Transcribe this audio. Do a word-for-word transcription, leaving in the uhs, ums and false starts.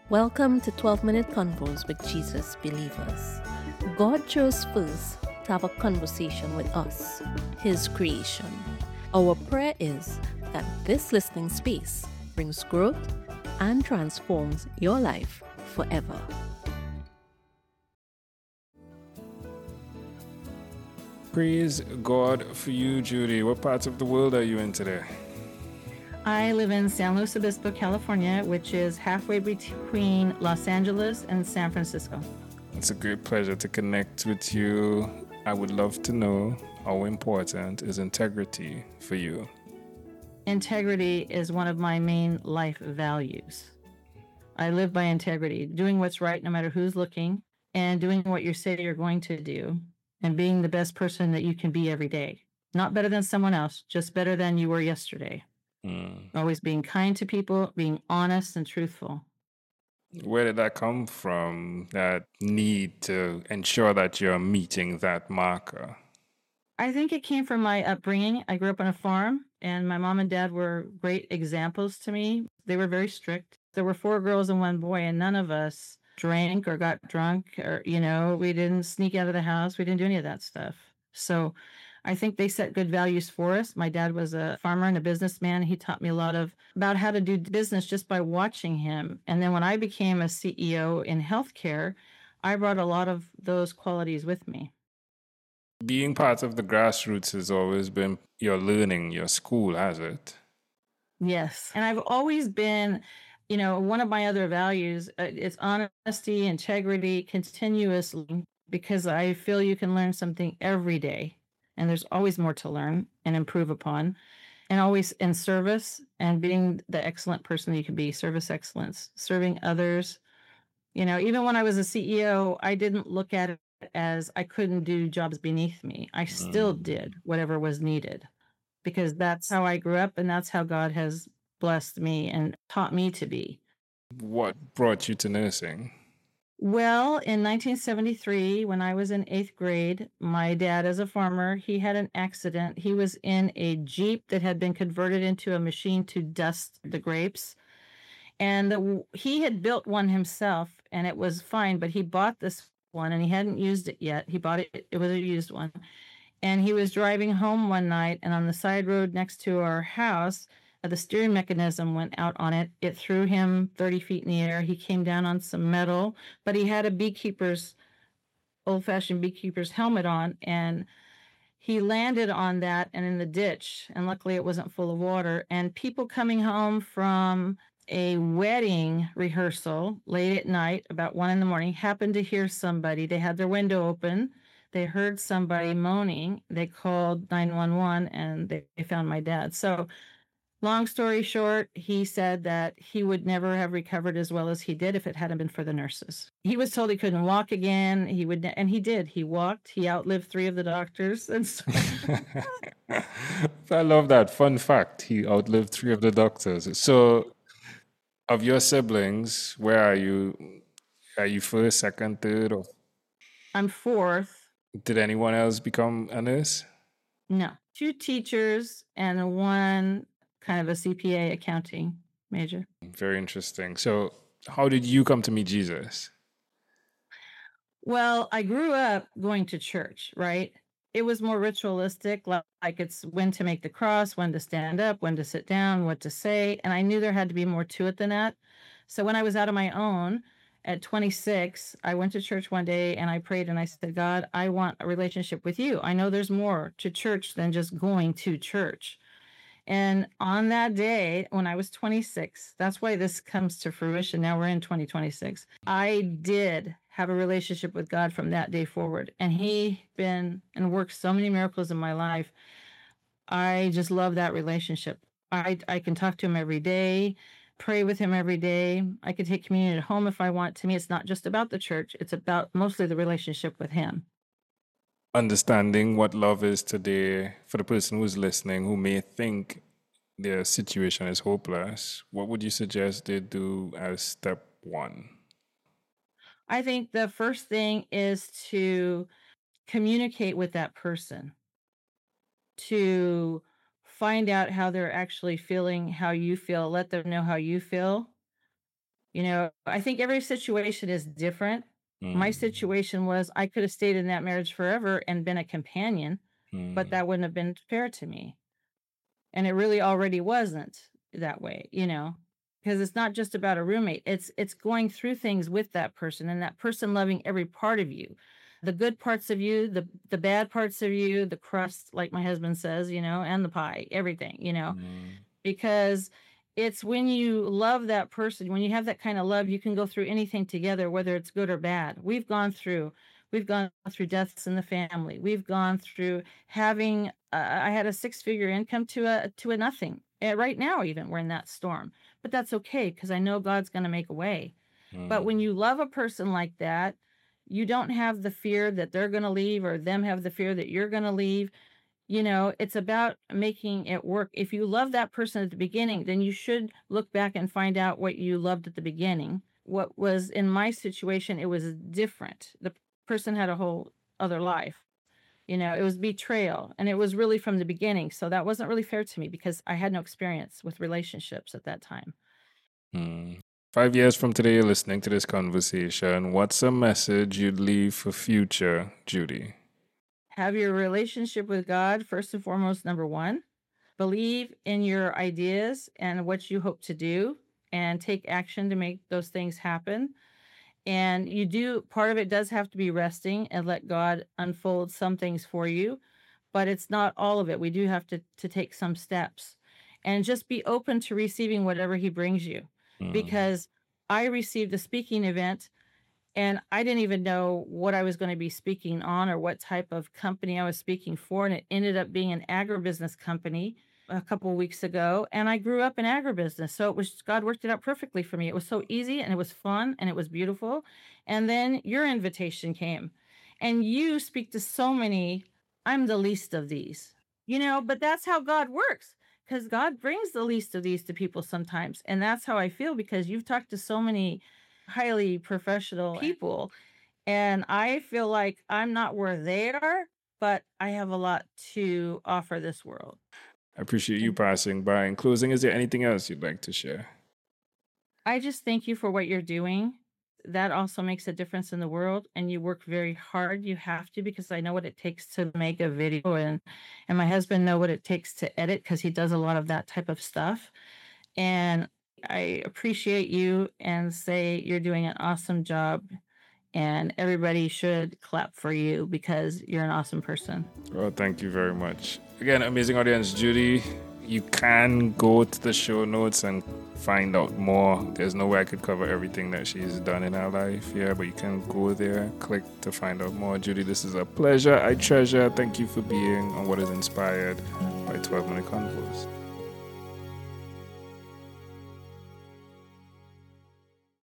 Welcome to twelve Minute Convos with Jesus Believers. God chose first to have a conversation with us, His creation. Our prayer is that this listening space brings growth and transforms your life forever. Praise God for you, Judy. What parts of the world are you in today? I live in San Luis Obispo, California, which is halfway between Los Angeles and San Francisco. It's a great pleasure to connect with you. I would love to know how important is integrity for you. Integrity is one of my main life values. I live by integrity, doing what's right no matter who's looking, and doing what you say you're going to do, and being the best person that you can be every day. Not better than someone else, just better than you were yesterday. Mm. Always being kind to people, being honest and truthful. Where did that come from, that need to ensure that you're meeting that marker? I think it came from my upbringing. I grew up on a farm, and my mom and dad were great examples to me. They were very strict. There were four girls and one boy, and none of us drank or got drunk, or, you know, we didn't sneak out of the house. We didn't do any of that stuff. So I think they set good values for us. My dad was a farmer and a businessman. He taught me a lot of about how to do business just by watching him. And then when I became a C E O in healthcare, I brought a lot of those qualities with me. Being part of the grassroots has always been your learning, your school, has it? Yes. And I've always been, you know, one of my other values, uh, it's honesty, integrity, continuously, because I feel you can learn something every day. And there's always more to learn and improve upon, and always in service and being the excellent person that you can be, service excellence, serving others. You know, even when I was a C E O, I didn't look at it as I couldn't do jobs beneath me. I still Mm. did whatever was needed, because that's how I grew up and that's how God has blessed me and taught me to be. What brought you to nursing? Well, in nineteen seventy-three, when I was in eighth grade, my dad, as a farmer, he had an accident. He was in a Jeep that had been converted into a machine to dust the grapes. And the, he had built one himself, and it was fine, but he bought this one and he hadn't used it yet. He bought it, it was a used one. And he was driving home one night, and on the side road next to our house, uh, the steering mechanism went out on it. It threw him thirty feet in the air. He came down on some metal, but he had a beekeeper's, old-fashioned beekeeper's helmet on, and he landed on that and in the ditch. And luckily it wasn't full of water. And people coming home from a wedding rehearsal late at night, about one in the morning, happened to hear somebody. They had their window open. They heard somebody moaning. They called nine one one and they, they found my dad. So long story short, he said that he would never have recovered as well as he did if it hadn't been for the nurses. He was told he couldn't walk again. He would, and he did. He walked. He outlived three of the doctors. And so I love that. Fun fact, he outlived three of the doctors. So, of your siblings, where are you? Are you first, second, third, or I'm fourth. did anyone else become a nurse? No, two teachers and one kind of a C P A accounting major. Very interesting. So, how did you come to meet Jesus? Well, I grew up going to church, right? It was more ritualistic, li- like it's when to make the cross, when to stand up, when to sit down, what to say. And I knew there had to be more to it than that. So when I was out on my own at twenty-six, I went to church one day and I prayed and I said, God, I want a relationship with you. I know there's more to church than just going to church. And on that day, when I was twenty-six, that's why this comes to fruition. Now we're in twenty twenty-six. I did have a relationship with God from that day forward. And He been and worked so many miracles in my life. I just love that relationship. I, I can talk to Him every day, pray with Him every day. I can take communion at home if I want. To me, it's not just about the church, it's about mostly the relationship with Him. Understanding what love is today for the person who's listening who may think their situation is hopeless, what would you suggest they do as step one? I think the first thing is to communicate with that person, to find out how they're actually feeling, how you feel, let them know how you feel. You know, I think every situation is different. My Mm, situation was I could have stayed in that marriage forever and been a companion, but mm, that wouldn't have been fair to me. And it really already wasn't that way, you know, because it's not just about a roommate. It's it's going through things with that person and that person loving every part of you. The good parts of you, the the bad parts of you, the crust, like my husband says, you know, and the pie, everything, you know, mm, because it's when you love that person, when you have that kind of love, you can go through anything together, whether it's good or bad. We've gone through, we've gone through deaths in the family. We've gone through having, uh, I had a six figure income to a, to a nothing. And right now, even we're in that storm, but that's okay because I know God's going to make a way. But mm, when you love a person like that, you don't have the fear that they're going to leave or them have the fear that you're going to leave. You know, it's about making it work. If you love that person at the beginning, then you should look back and find out what you loved at the beginning. What was in my situation, it was different. The person had a whole other life. You know, it was betrayal and it was really from the beginning. So that wasn't really fair to me because I had no experience with relationships at that time. mm. Five years from today, you're listening to this conversation. What's a message you'd leave for future Judy? Have your relationship with God first and foremost, number one. Believe in your ideas and what you hope to do and take action to make those things happen. And you do, part of it does have to be resting and let God unfold some things for you, but it's not all of it. We do have to, to take some steps and just be open to receiving whatever He brings you. Mm, Because I received a speaking event and I didn't even know what I was going to be speaking on or what type of company I was speaking for. And it ended up being an agribusiness company a couple of weeks ago. And I grew up in agribusiness. So it was, God worked it out perfectly for me. It was so easy and it was fun and it was beautiful. And then your invitation came and you speak to so many. I'm the least of these, you know, but that's how God works. Because God brings the least of these to people sometimes. And that's how I feel because you've talked to so many highly professional people. And I feel like I'm not where they are, but I have a lot to offer this world. I appreciate you passing by. In closing, is there anything else you'd like to share? I just thank you for what you're doing. That also makes a difference in the world. And you work very hard. You have to, because I know what it takes to make a video and, and my husband know what it takes to edit because he does a lot of that type of stuff. And I appreciate you and say you're doing an awesome job. And everybody should clap for you because you're an awesome person. Well, thank you very much. Again, amazing audience, Judy. You can go to the show notes and find out more. There's no way I could cover everything that she's done in her life here, but you can go there, click to find out more. Judy, this is a pleasure. I treasure. Thank you for being on What Is Inspired by twelve Minute Convos.